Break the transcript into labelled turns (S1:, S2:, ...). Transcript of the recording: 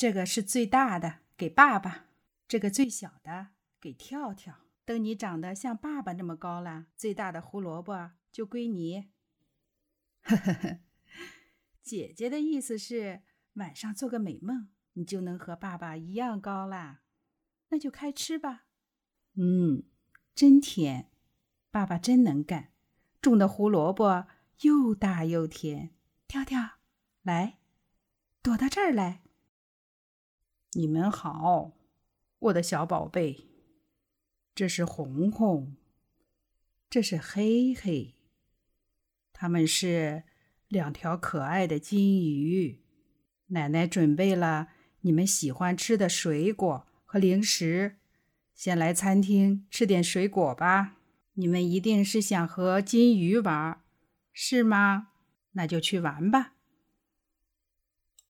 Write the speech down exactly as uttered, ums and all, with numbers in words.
S1: 这个是最大的，给爸爸；这个最小的，给跳跳。等你长得像爸爸那么高了，最大的胡萝卜就归你。呵呵呵，姐姐的意思是晚上做个美梦，你就能和爸爸一样高啦。那就开吃吧。嗯，真甜，爸爸真能干，种的胡萝卜又大又甜。跳跳，来，躲到这儿来。你们好，我的小宝贝。这是红红，这是黑黑，他们是两条可爱的金鱼。奶奶准备了你们喜欢吃的水果和零食，先来餐厅吃点水果吧。你们一定是想和金鱼玩，是吗？那就去玩吧。